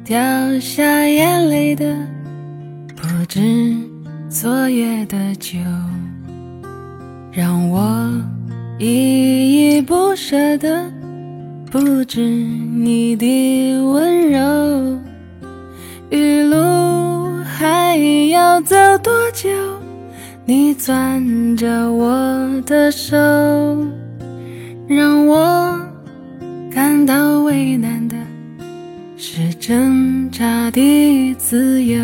掉下眼泪的，不知昨夜的酒，让我依依不舍的，不止你的温柔。余路还要走多久？你攥着我的手，让我感到为难的是挣扎的自由。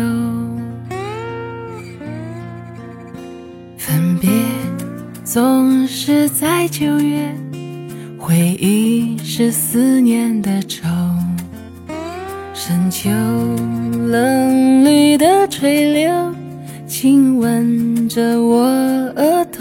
分别总是在9月，回忆是思念的愁。深秋冷绿的垂柳，亲吻着我额头。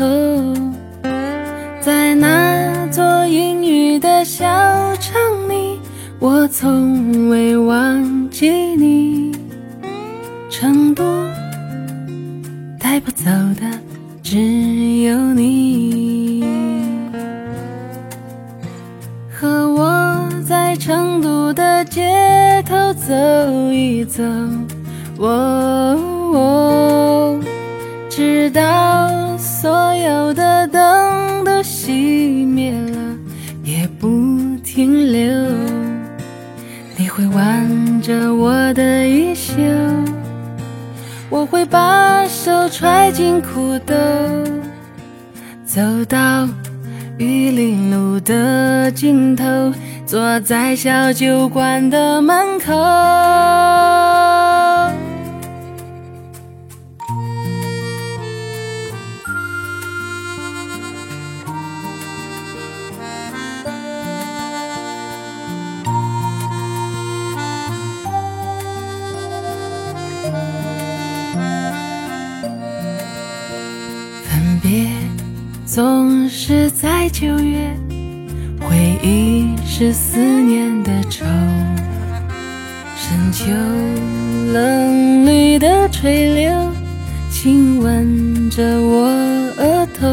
在那座阴雨的小城里，我从未忘记你。成都带不走的只有你，和我在成都的街头走一走，直到所有的灯都熄灭了，也不停留。你会挽着我的衣袖，我会把手揣进裤兜，走到玉林路的尽头，坐在小酒馆的门口。分别总是在9月，回忆是思念的愁。深秋冷绿的垂柳，亲吻着我额头。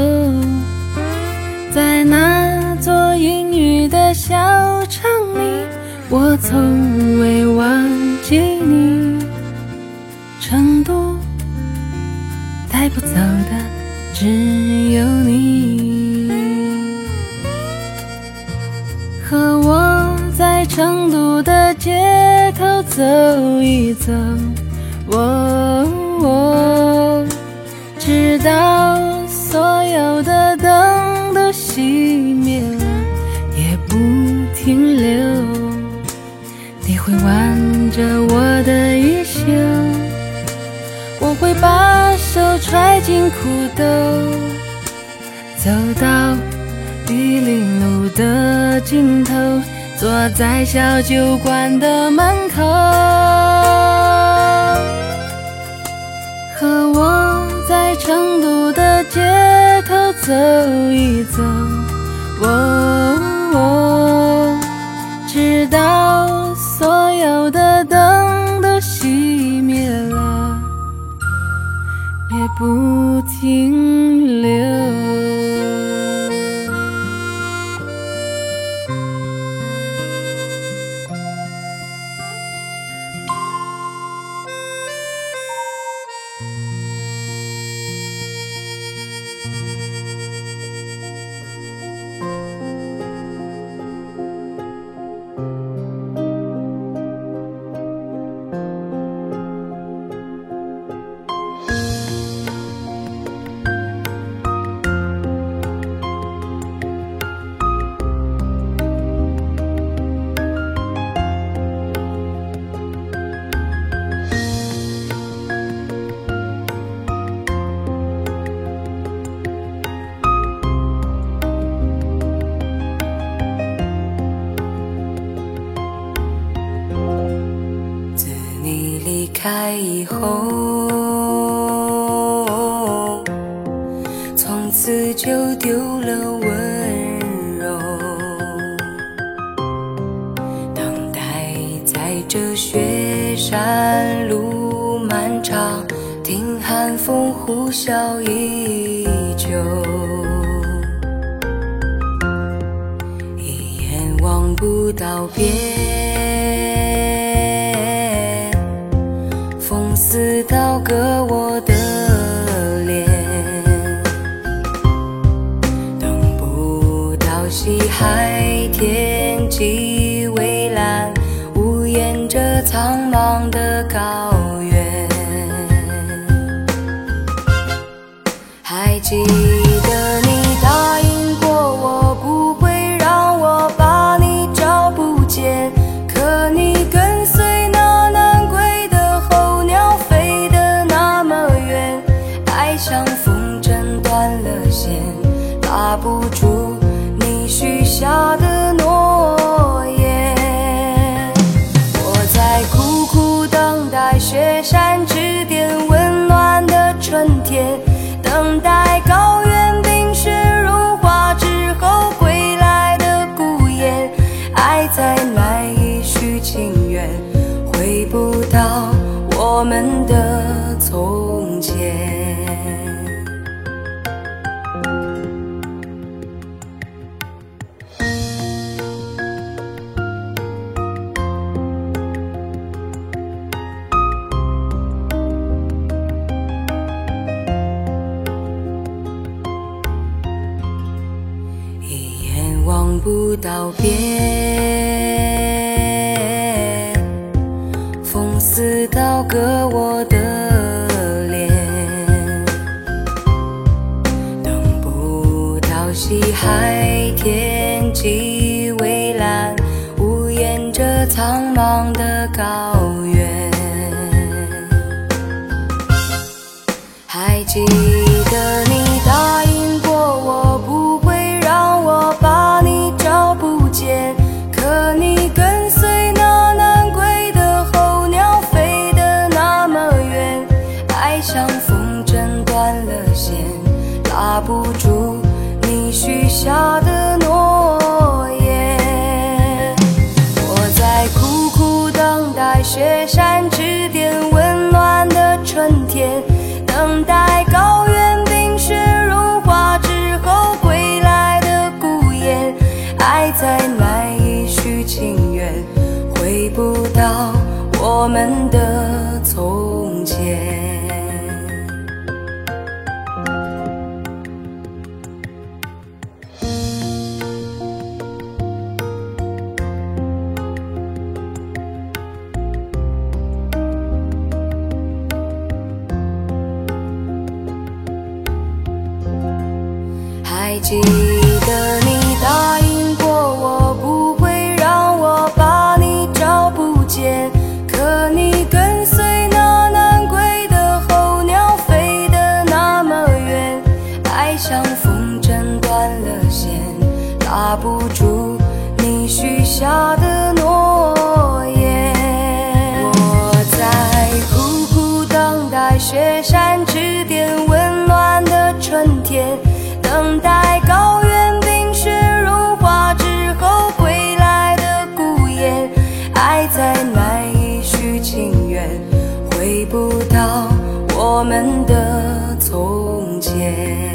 在那座阴雨的小城里，我从未忘记你。成都带不走的只有你，和我在成都的街头走一走，直到所有的灯都熄灭了，也不停留。你会挽着我的衣袖，我会把手揣进裤兜，走到玉林路的尽头，坐在小酒馆的门口。和我在成都的街头走一走，直到所有的灯都熄灭了，也不停留。 开以后，从此就丢了温柔。等待在这雪山路漫长，听寒风呼啸依旧。一眼望不到边， 苍茫的高原。还记得你答应过我不会让我把你找不见，可你跟随那南归的候鸟飞得那么远，爱像风筝断了线，拉不住你许下的诺言。我在苦苦等待雪山之巅温暖的春天，等待高原冰雪融化之后归来的孤雁，爱再难以续情缘，回不到我们的从前。望不到边，风似刀割我的脸，等不到西海天际蔚蓝，无言着苍茫的高原。还记得你答应过我不会让我把你找不见，可你跟随那南归的候鸟飞得那么远，爱像风筝断了线，拉不住你许下的诺言。我在苦苦等待雪山之巅温暖的春天，等待高原冰雪融化之后归来的孤雁，爱再难以续情缘，回不到我们的从前。还记得你答应过我不会让我把你找不见，可你跟随那南归的候鸟飞得那么远，爱像风筝断了线，拉不住你许下的诺言。我在苦苦等待雪山之巅温暖的春天，等待高原冰雪融化之后归来的孤雁，爱再难以续情缘，回不到我们的从前。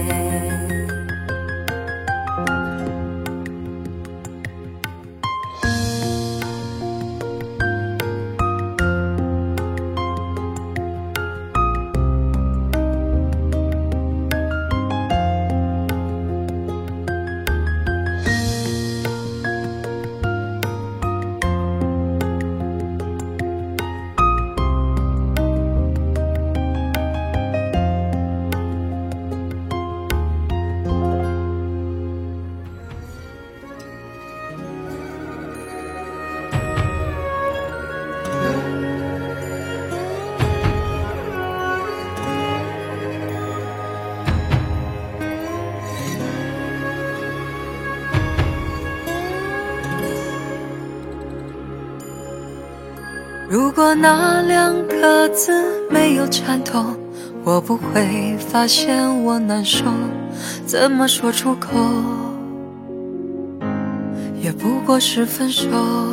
如果那两个字没有缠透，我不会发现我难受，怎么说出口，也不过是分手。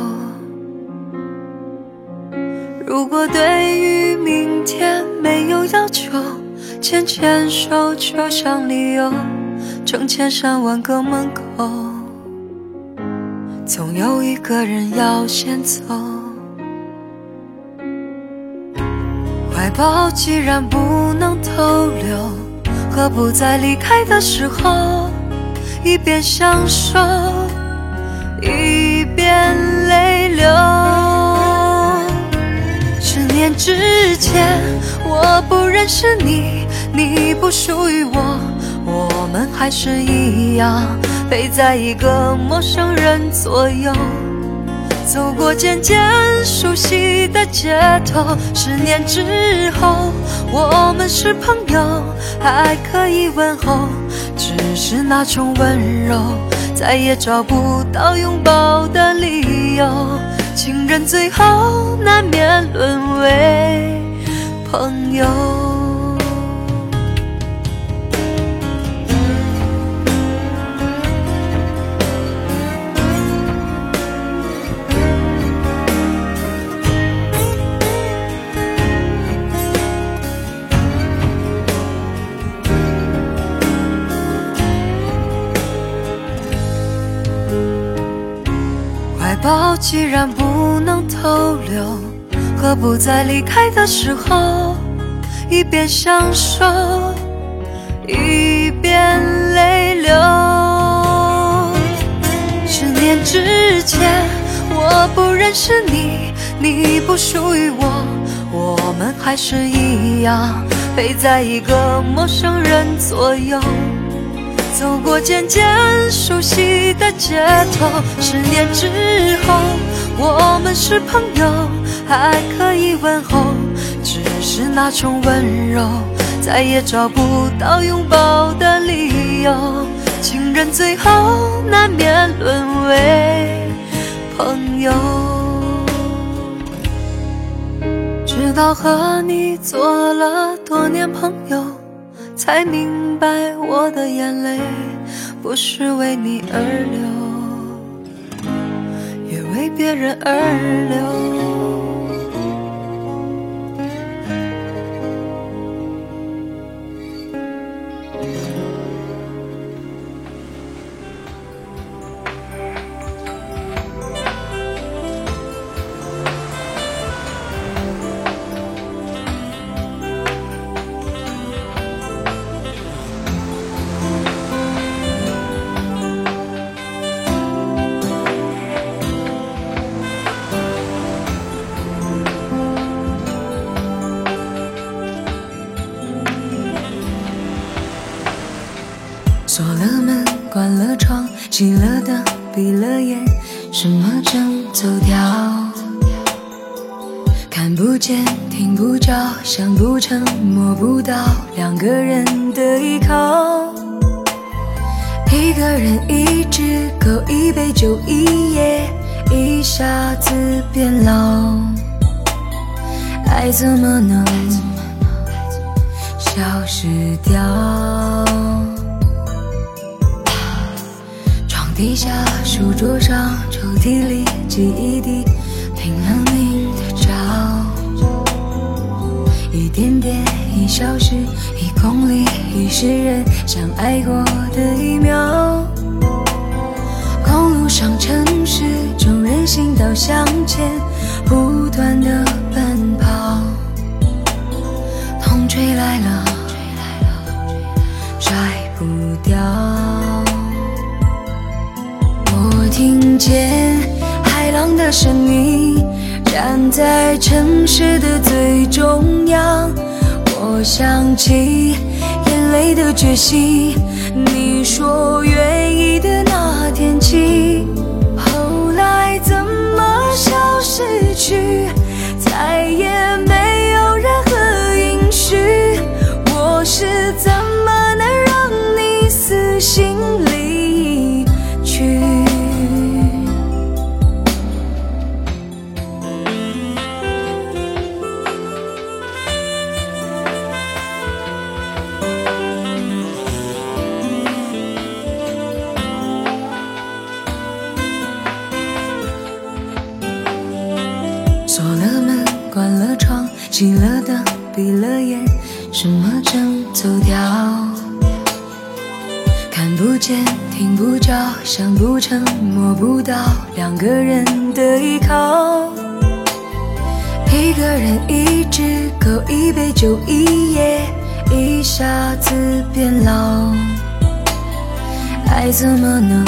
如果对于明天没有要求，牵牵手就像理由，成千上万个门口，总有一个人要先走。怀抱既然不能透留，何不在离开的时候，一边享受，一边泪流。 之前，我不认识你，你不属于我，我们还是一样陪在一个陌生人左右，走过渐渐熟悉的街头。10年之后，我们是朋友，还可以问候，只是那种温柔再也找不到拥抱的理由。情人最后难免沦为朋友。怀抱既然不能透留，何不在离开的时候一边享受一边泪流。10年之前，我不认识你，你不属于我，我们还是一样陪在一个陌生人左右，走过渐渐熟悉的街头。10年之后，我们是朋友，还可以问候，只是那种温柔再也找不到拥抱的理由。情人最后难免沦为朋友，直到和你做了多年朋友，才明白我的眼泪不是为你而流，也为别人而流。锁了门，关了窗，熄了灯，闭了眼，什么正走掉？看不见，听不着，想不成，摸不到，2个人的依靠。一个人一只狗，一杯酒，一夜，一下子变老。爱怎么能消失掉？地下书桌上抽屉里记忆地拼了命的找，一点点一小时1公里1世人相爱过的1秒。公路上城市中人行道向前不断的奔跑，风吹来了甩不掉。听见海浪的声音，站在城市的最中央。我想起眼泪的决心，你说愿意的那天起，后来怎么消失去，再也没有任何音讯。我是怎么能让你死心离去？锁了门，关了窗，熄了灯，闭了眼，什么正走掉？看不见，听不着，想不成，摸不到，2个人的依靠。一个人一只狗，一杯酒，一夜，一下子变老。爱怎么能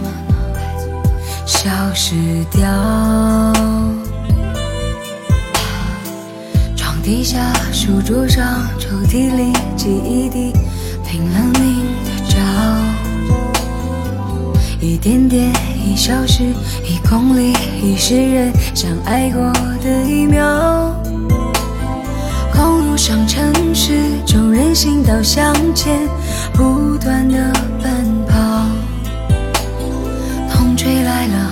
消失掉？地记下书桌上抽屉里记忆的冰冷冷的照，一点点一小时一公里一世人相爱过的一秒，公路上城市中人行道向前不断的奔跑，风吹来了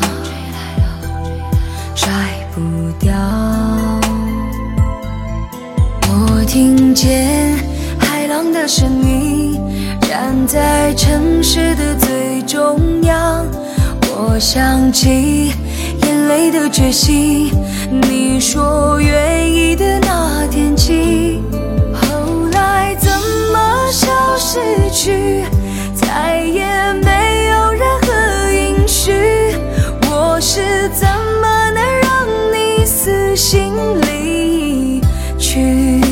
甩不掉，我听见海浪的声音，站在城市的最中央，我想起眼泪的决心，你说愿意的那天起，后来怎么消失去，再也没有任何音讯，我是怎么能让你死心离去，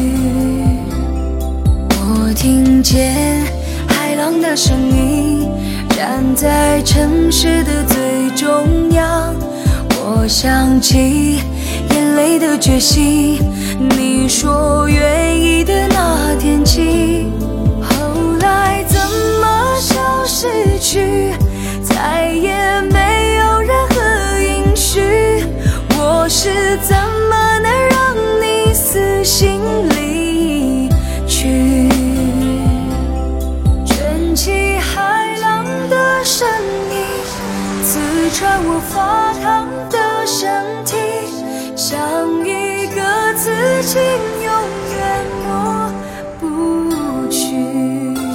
我听见海浪的声音，站在城市的最中央，我想起眼泪的决心，你说愿意的那天起，后来怎么消失去，再也没有任何音讯，我是怎么能让你死心离去，卷起海浪的声音，刺穿我发烫的身体，像一个刺青永远抹不去。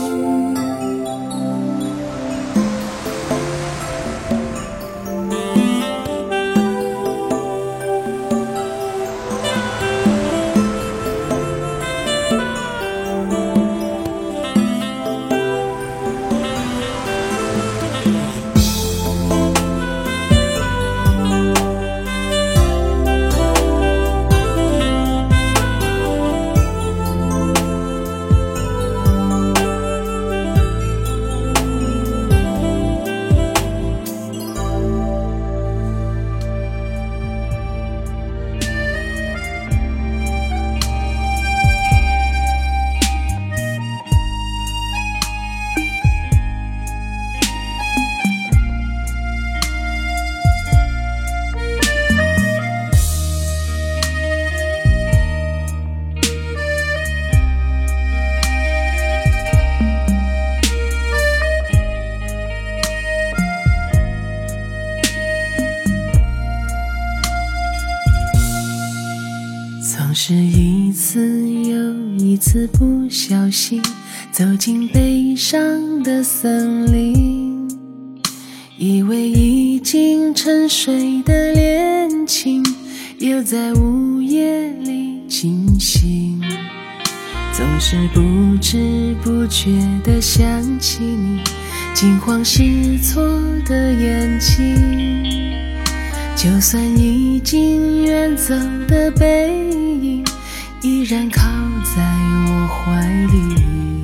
总是一次又一次不小心走进悲伤的森林，以为已经沉睡的恋情又在午夜里惊醒，总是不知不觉地想起你惊慌失措的眼睛，就算已经远走的背影依然靠在我怀里，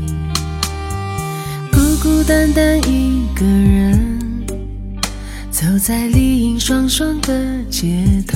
孤孤单单一个人走在丽影双双的街头，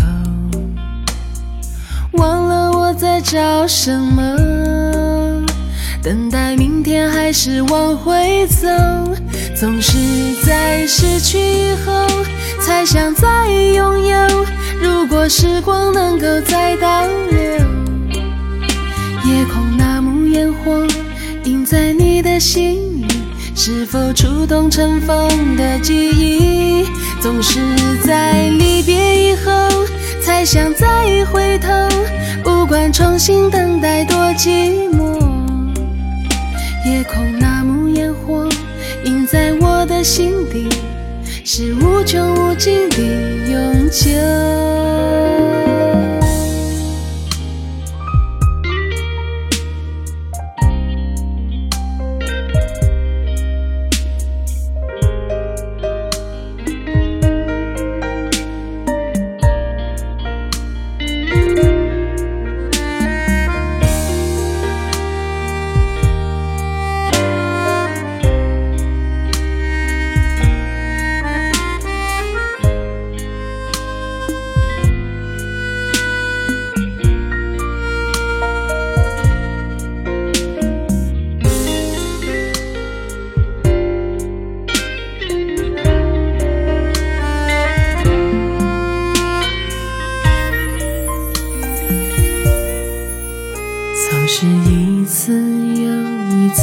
忘了我在找什么，等待明天还是往回走，总是在失去以后才想再拥有，如果时光能够再倒流，夜空那幕烟火映在你的心里，是否触动尘封的记忆，总是在离别以后才想再回头，不管重新等待多寂寞，夜空那幕烟火映在我的心底，是无穷无尽的永久。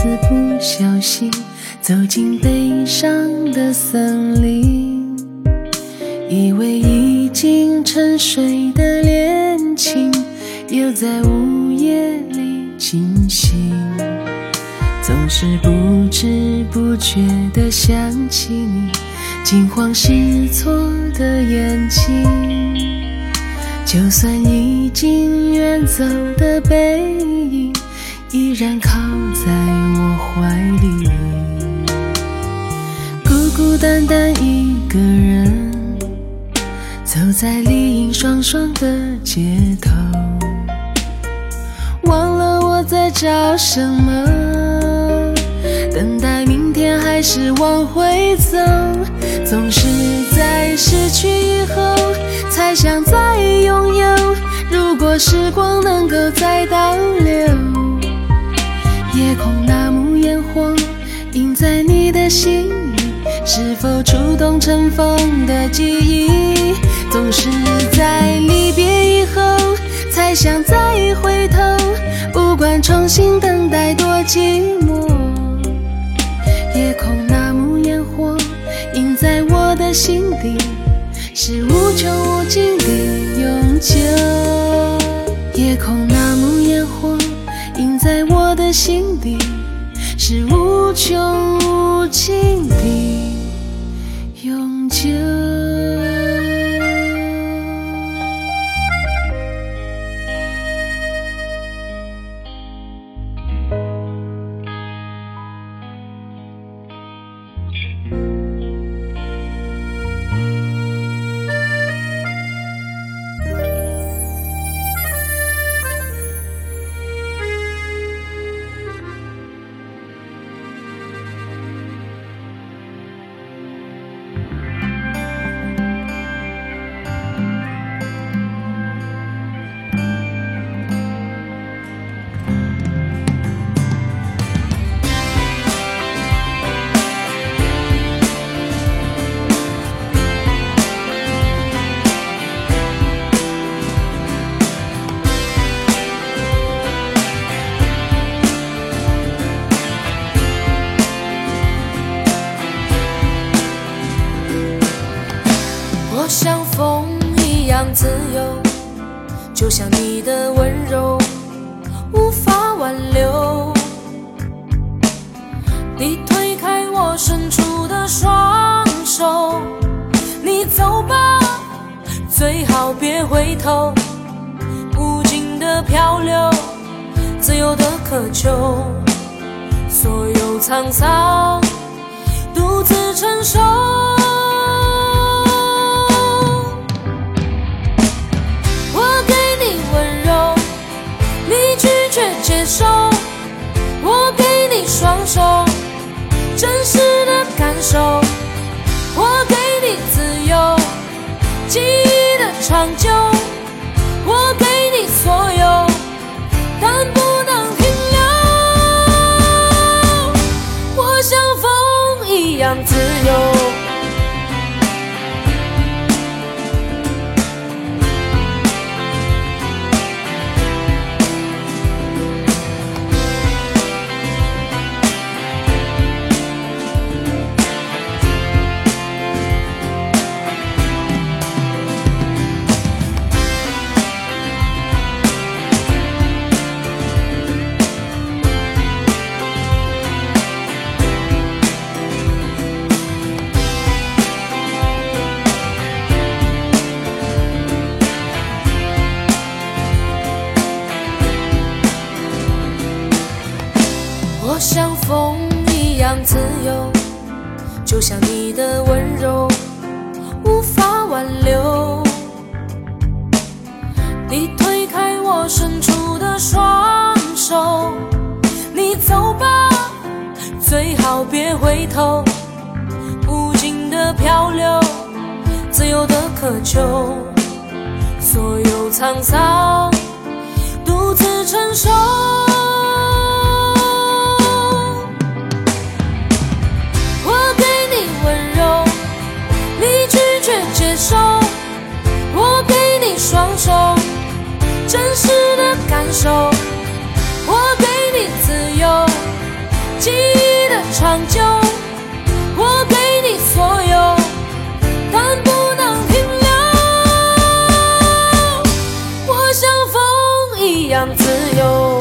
次不小心走进悲伤的森林，以为已经沉睡的恋情又在午夜里惊醒，总是不知不觉地想起你惊慌失措的眼睛，就算已经远走的背影依然靠在我怀里，孤孤单单一个人走在丽影双双的街头，忘了我在找什么，等待明天还是往回走，总是在失去以后才想再拥有，如果时光能够再倒流，夜空那幕烟火映在你的心里，是否触动尘封的记忆，总是在离别以后才想再回头，不管重新等待多寂寞，夜空那幕烟火映在我的心底，是无穷无尽的永久，夜空那幕烟火映在我的心底，是无穷无尽的永久。 我像风一样自由，就像你的温柔无法挽留，你推开我伸出的双手，你走吧，最好别回头，无尽的漂流，自由的渴求，所有沧桑独自承受，接受，我给你双手，真实的感受，我给你自由，记忆的长久，我给你所有，但不能停留，我像风一样自由。我像风一样自由，就像你的温柔无法挽留，你推开我伸出的双手，你走吧，最好别回头，无尽的漂流，自由的渴求，所有沧桑独自承受，接受，我给你双手，真实的感受，我给你自由， 样自由。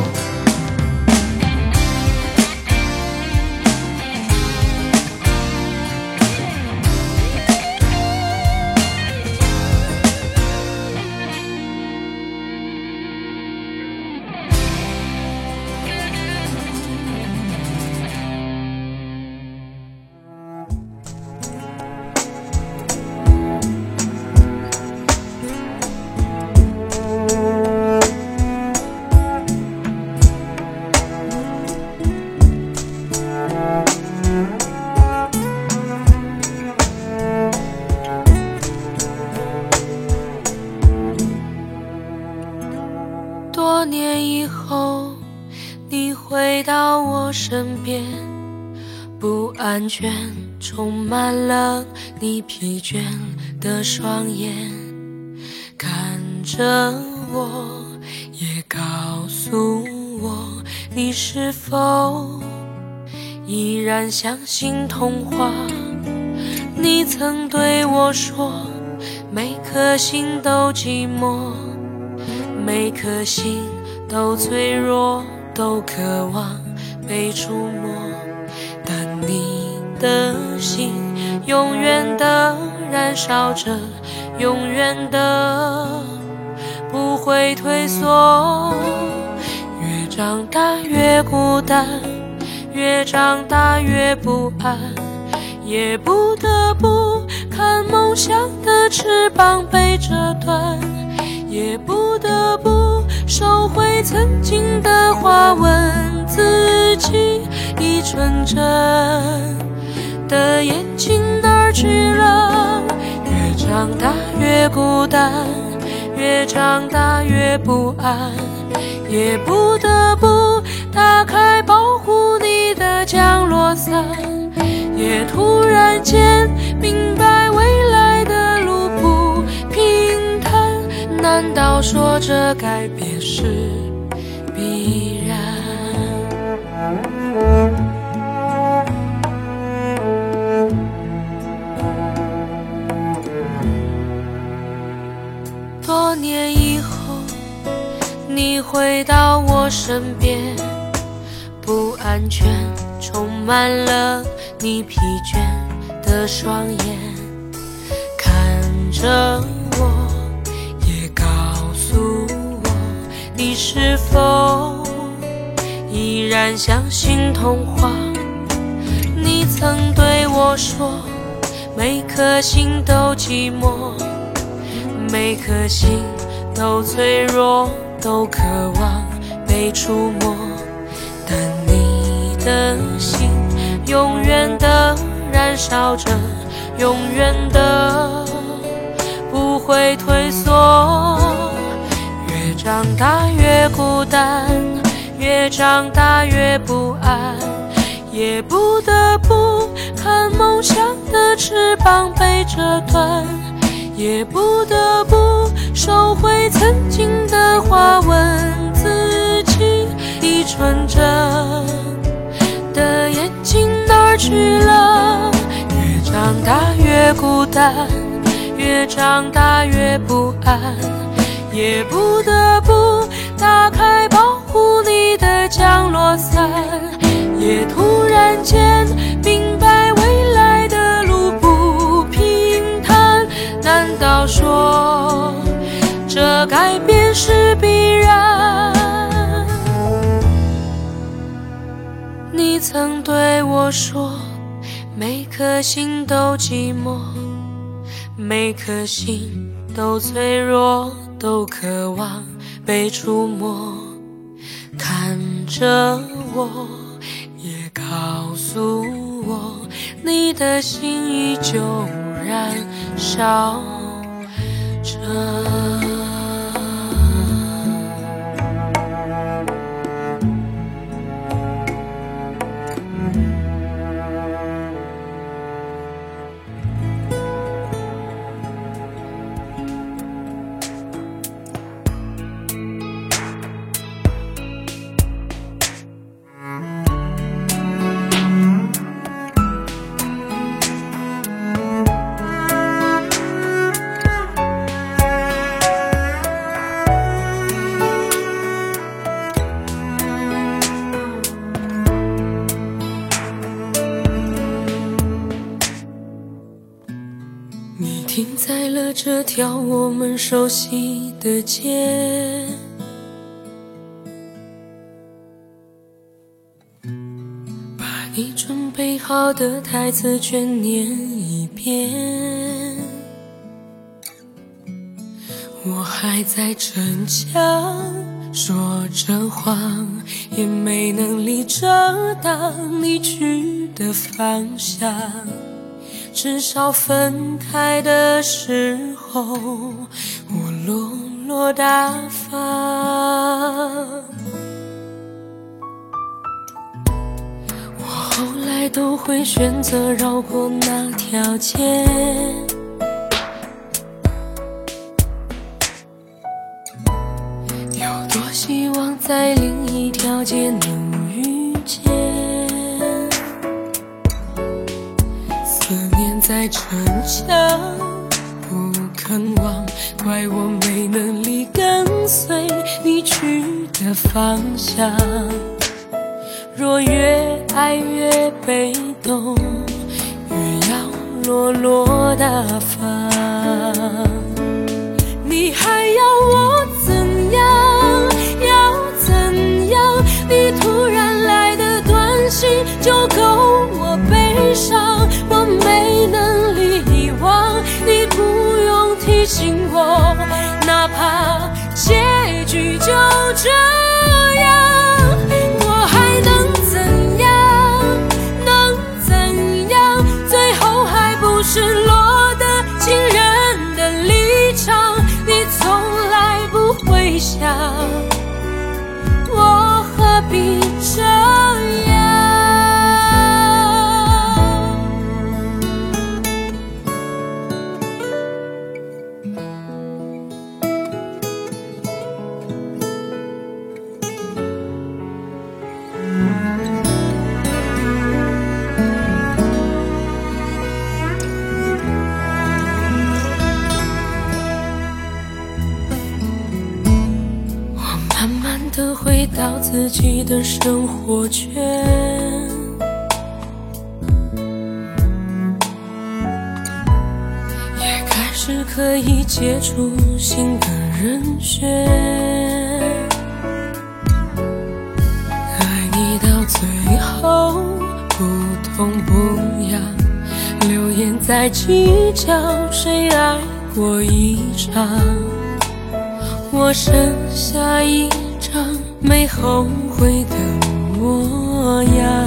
多年以后，你回到我身边，不安全充满了你疲倦的双眼，看着我，也告诉我，你是否依然相信童话？你曾对我说，每颗心都寂寞，每颗心都脆弱，都渴望被触摸，但你的心永远的燃烧着，永远的不会退缩。越长大越孤单，越长大越不安，也不得不看梦想的翅膀被折断，也不得不收回曾经的话，问自己，你纯真的眼睛哪儿去了？越长大越孤单，越长大越不安，也不得不打开保护你的降落伞，也突然间明白未来的路不平坦，难道说这改变是必然？多年以后，你回到我身边，不安全充满了你疲倦的双眼，看着我，也告诉我，你是否依然相信童话？你曾对我说，每颗心都寂寞，每颗心都脆弱，都渴望被触摸，但你的心永远的燃烧着，永远的不会退缩。越长大越孤单，越长大越不安，也不得不看梦想的翅膀被折断，也不得不收回曾经的话，问自己，你纯真的眼睛哪儿去了？越长大越孤单，越长大越不安，也不得不打开保护你的降落伞，也突然间明白未来的路不平坦，难道说这改变是必然？你曾对我说，每颗心都寂寞，每颗心都脆弱，都渴望被触摸，看着我，也告诉我，你的心依旧燃烧着。 在了这条我们熟悉的街，把你准备好的台词全念一遍。我还在逞强，说着谎，也没能力遮挡你去的方向。至少分开的时候，我落落大方。我后来都会选择绕过那条街，有多希望在另一条街能遇见。思念在逞强，不肯忘，怪我没能力跟随你去的方向。若越爱越被动，越要落落大方。你还要我怎样？要怎样？你突然来的短信就够我悲伤，我没能力遗忘，你不用提醒我，哪怕结局就这样。我还能怎样？能怎样？最后还不是落得情人的立场，你从来不会想，我何必这样？慢慢地回到自己的生活圈，也开始可以接触新的人选。爱你到最后不痛不痒，流言在计较谁爱过一场。我剩下一张没后悔的模样。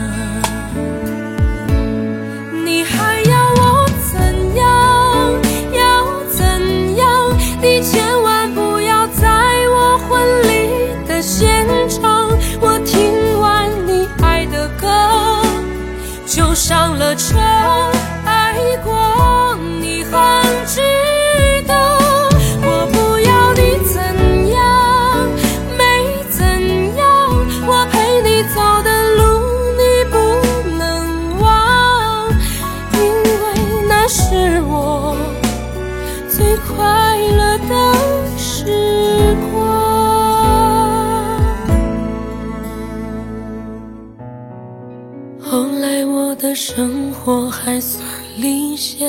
你还要我怎样？要怎样？你千万不要在我婚礼的现场，我听完你爱的歌就上了车。爱过你很值得，我不要你怎样，没怎样，我陪你走的路你不能忘，因为那是我最快乐的时光。后来我的生活还算理想，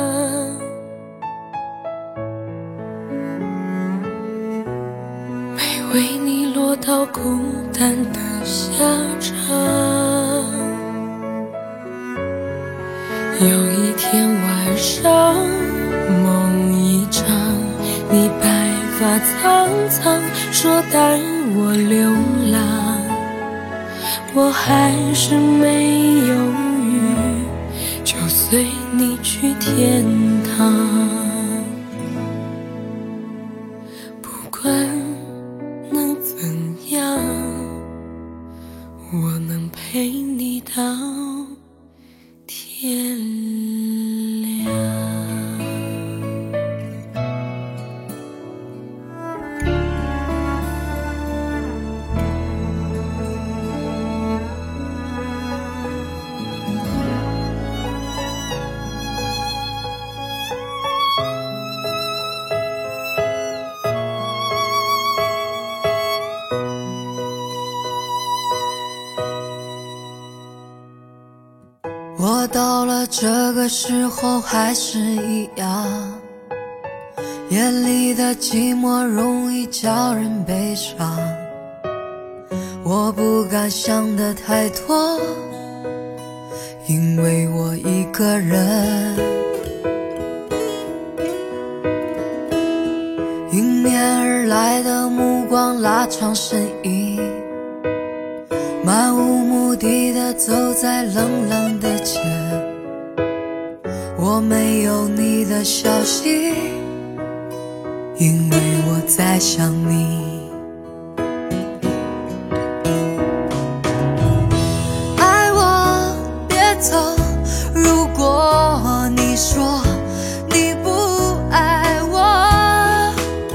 为你落到孤单的下场。有一天晚上梦一场，你白发苍苍说带我流浪，我还是没犹豫，就随你去天堂。不管能怎样，我能陪你到天亮。 我到了这个时候还是一样，夜里的寂寞容易叫人悲伤。我不敢想得太多，因为我一个人。迎面而来的目光拉长身影，漫无目的地走在冷冷的街。我没有你的消息，因为我在想你。爱我别走，如果你说你不爱我，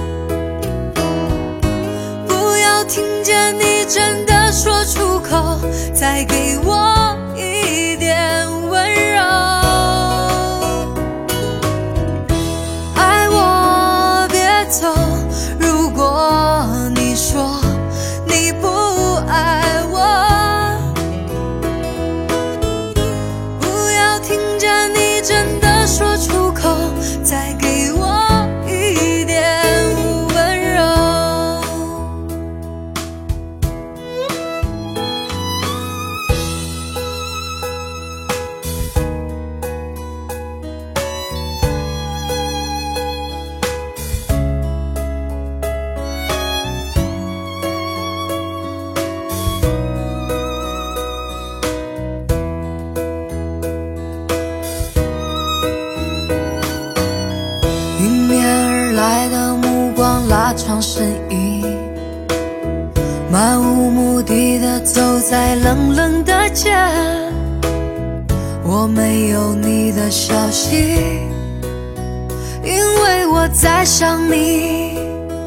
不要听见你真的说出口，再给我一点温柔。爱我别走，如果你说你不爱我，不要听见你真的说出口，再给我一点温柔。迎面而来的目光拉长身影，漫无目的地走在冷冷的街。我没有你的消息，因为我在想你。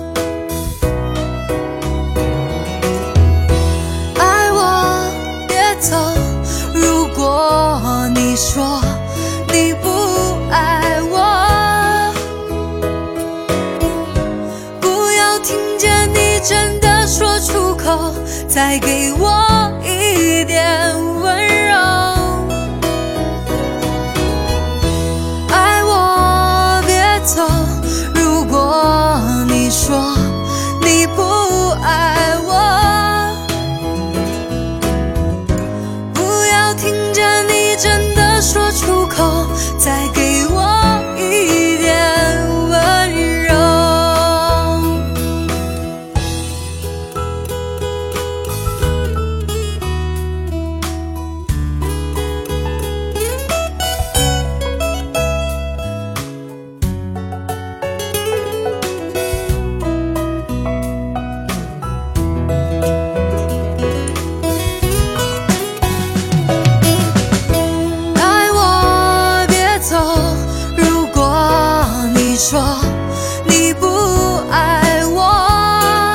爱我别走，如果你说你不爱我，不要听见你真的说出口，再给我一点温柔。爱我别走，如果你说你不爱我，不要听见你真的说出口，再给我一点温柔。爱我别走，如果你说你不爱我，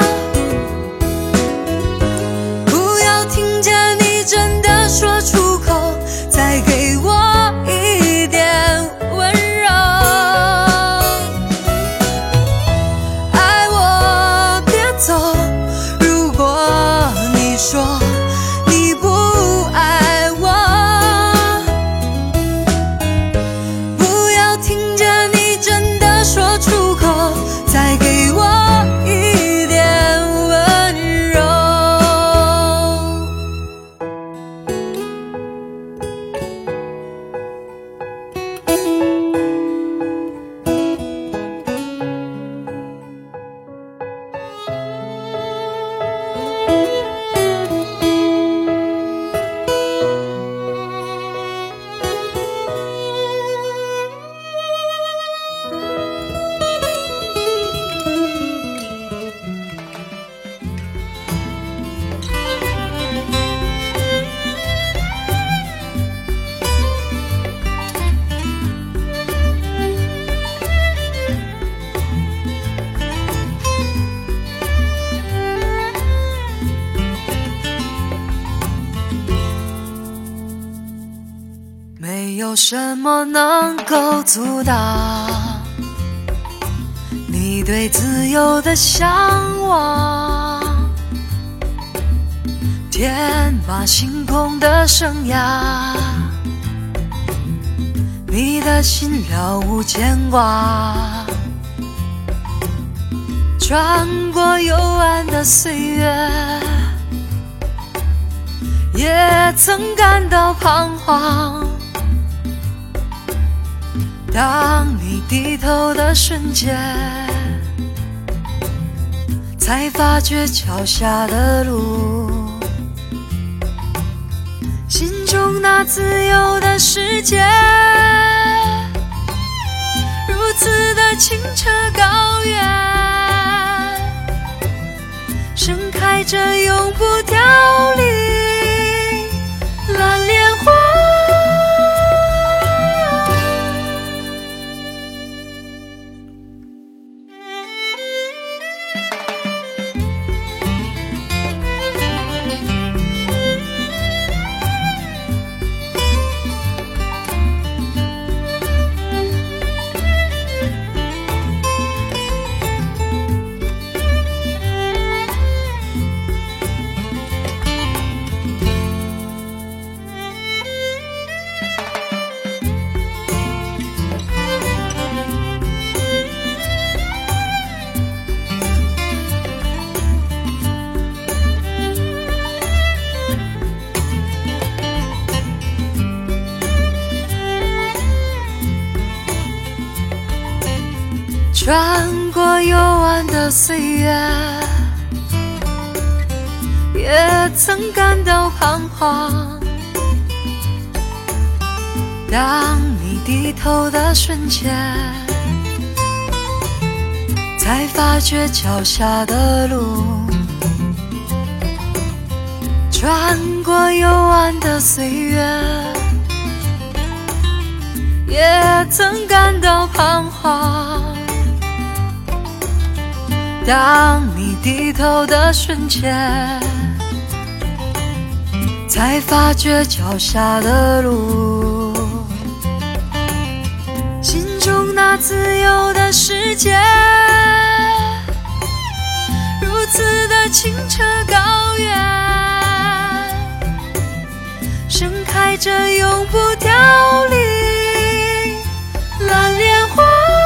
不要听见你真的说出口，再给我一点温柔。爱我别走，如果你说你不爱我，不要听见你真的说出口，再给我一点温柔。没有什么能够阻挡你对自由的向往，天马行空的生涯， 你的心了无牵挂。穿过幽暗的岁月，也曾感到彷徨。当你低头的瞬间，才发觉脚下的路，心中那自由的世界，如此的清澈高远，盛开着永不凋零蓝莲花。穿过幽暗的岁月，也曾感到彷徨。当你低头的瞬间，才发觉脚下的路。穿过幽暗的岁月，也曾感到彷徨。当你低头的瞬间，才发觉脚下的路，心中那自由的世界，如此的清澈高远，盛开着永不凋零蓝莲花。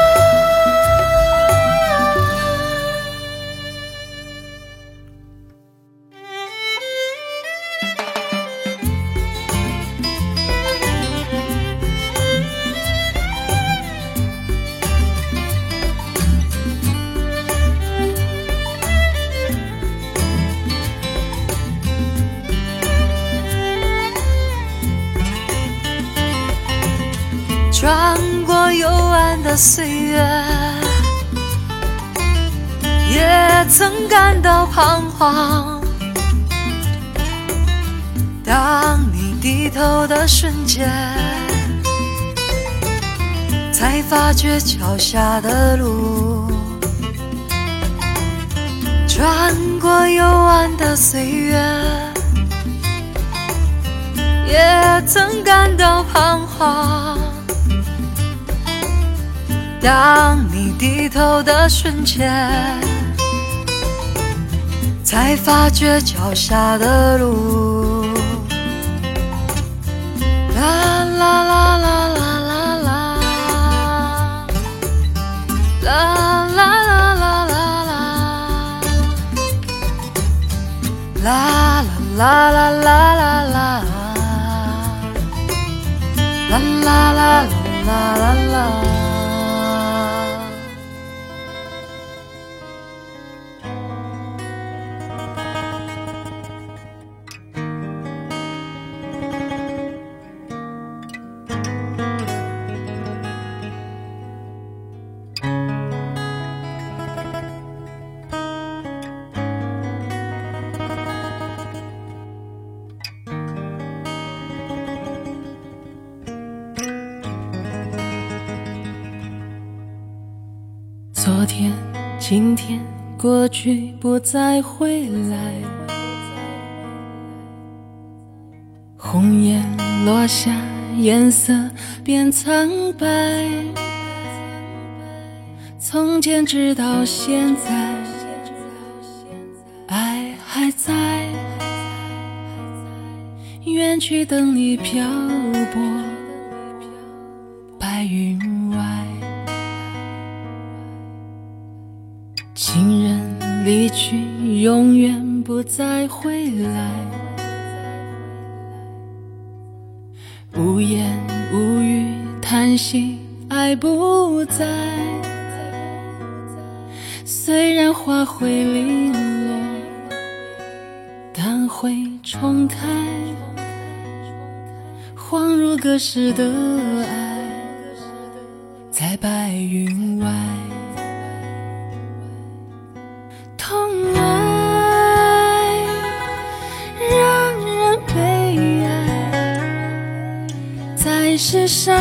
穿过幽暗的岁月，也曾感到彷徨。当你低头的瞬间，才发觉脚下的路。穿过幽暗的岁月，也曾感到彷徨。当你低头的瞬间，才发觉脚下的路。啦啦啦啦啦啦啦，啦啦啦啦啦啦，啦啦啦啦啦啦啦，啦啦啦啦啦啦。 昨天、今天、过去不再回来，红叶落下，颜色变苍白。从前直到现在，爱还在，远去等你漂泊， 永远不再回来，无言无语叹息爱不在，虽然花会零落，但会重开，恍如隔世的爱，在白云外。痛爱让人悲哀，在世上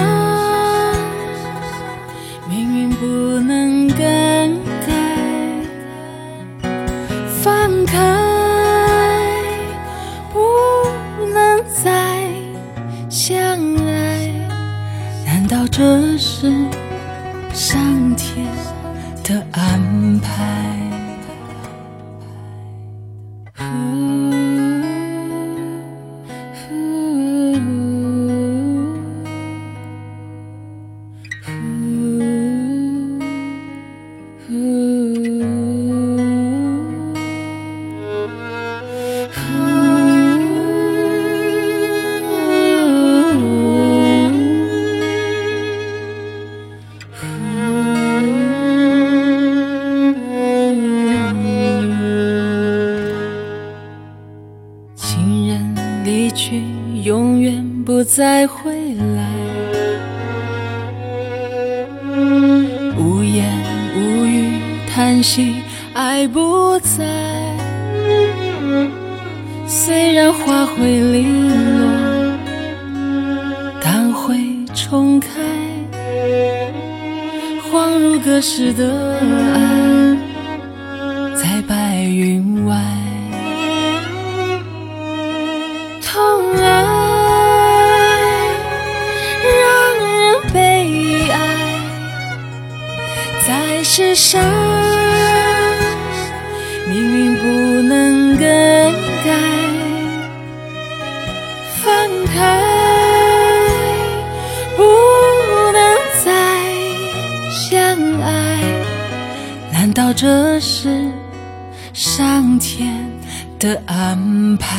命运不能更改，放开不能再相爱，难道这是上天的安排？情人离去，永远不再回来，无言无语叹息爱不在，虽然花会零落，但会重开，恍如隔世的爱，在白云外。痛爱让人悲哀，在世上命运不能更改，放开不能再相爱，难道这是上天的安排？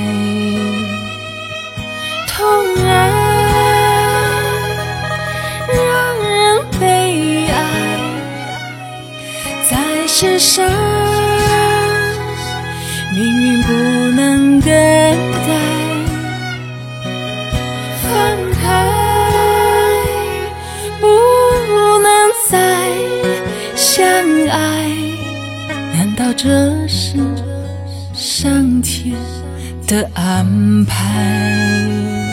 痛爱让人悲哀，在世上命运不能更改，放开不能再相爱，难道这是上天的安排？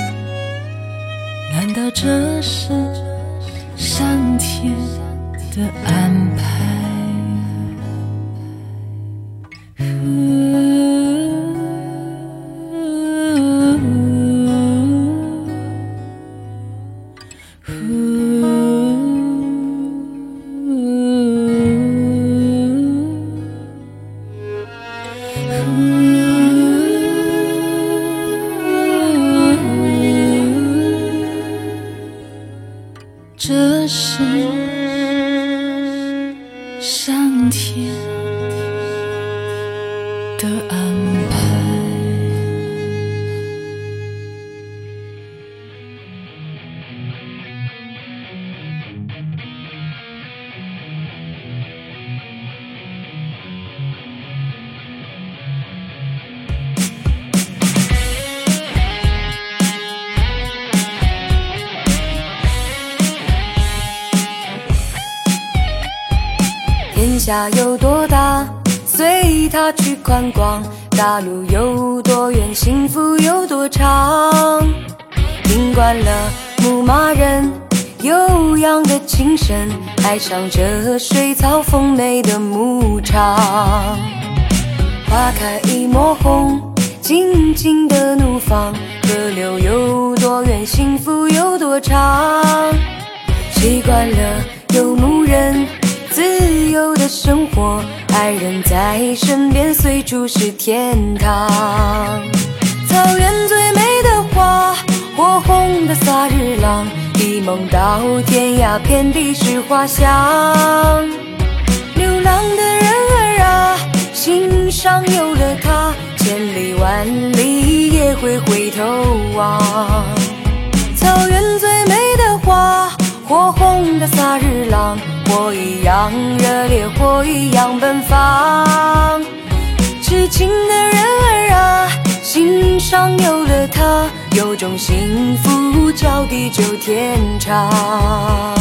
难道这是上天的安排？这是上天的安排。 天下有多大，随他去宽广；大路有多远，幸福有多长。听惯了牧马人悠扬的琴声，爱上这水草丰美的牧场。花开一抹红，静静的怒放。河流有多远，幸福有多长。习惯了游牧人自由的生活，爱人在身边，随处是天堂。草原最美的花，火红的萨日朗，一梦到天涯，遍地是花香。流浪的人儿啊， 心上有了他，千里万里也会回头望。草原最美的花，火红的萨日朗，火一样热烈，火一样奔放。痴情的人儿啊，心上有了他，有种幸福叫地久天长。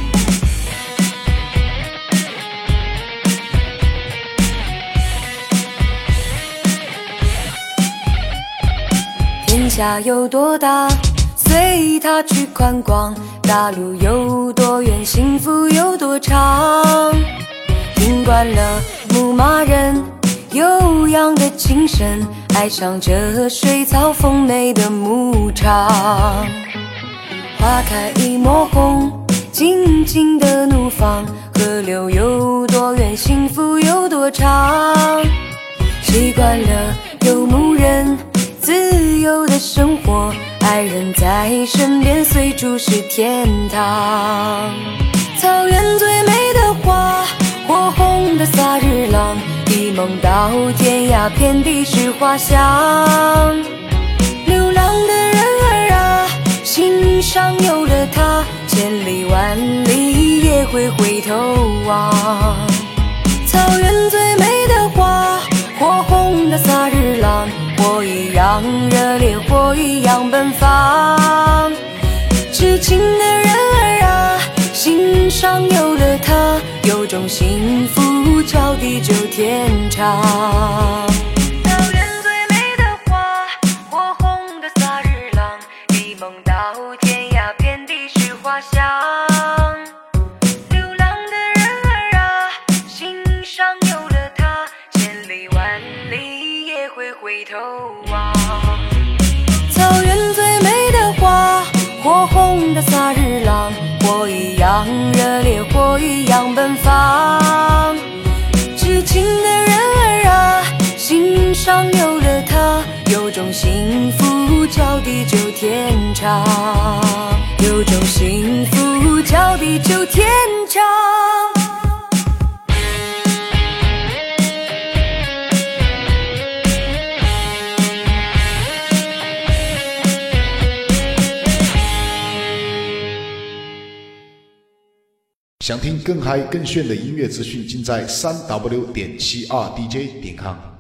天下有多大，随他去宽广，大路有多远，幸福有多长。听惯了牧马人悠扬的琴声，爱上这水草丰美的牧场。花开一抹红，静静的怒放，河流有多远，幸福有多长。习惯了游牧人自由的生活，爱人在身边，随处是天堂。草原最美的花，火红的萨日朗，一梦到天涯，遍地是花香。流浪的人儿啊，心上有了他，千里万里也会回头望。草原最美的花，火红的萨日朗，火一样热烈，火一样奔放。痴情的人儿啊，心上有了他，有种幸福叫地久天长。草原最美的花，火红的萨日朗，一梦到天涯，遍地是花香。流浪的人儿啊，心上有了他，千里万里也会回头望。草原最美的花，火红的萨日朗，火一样热烈，火一样奔放。痴情的人儿啊，心上有了他，有种幸福叫地久天长，有种幸福叫地久天长。 想听更嗨更炫的音乐资讯，尽在3w.72dj.com。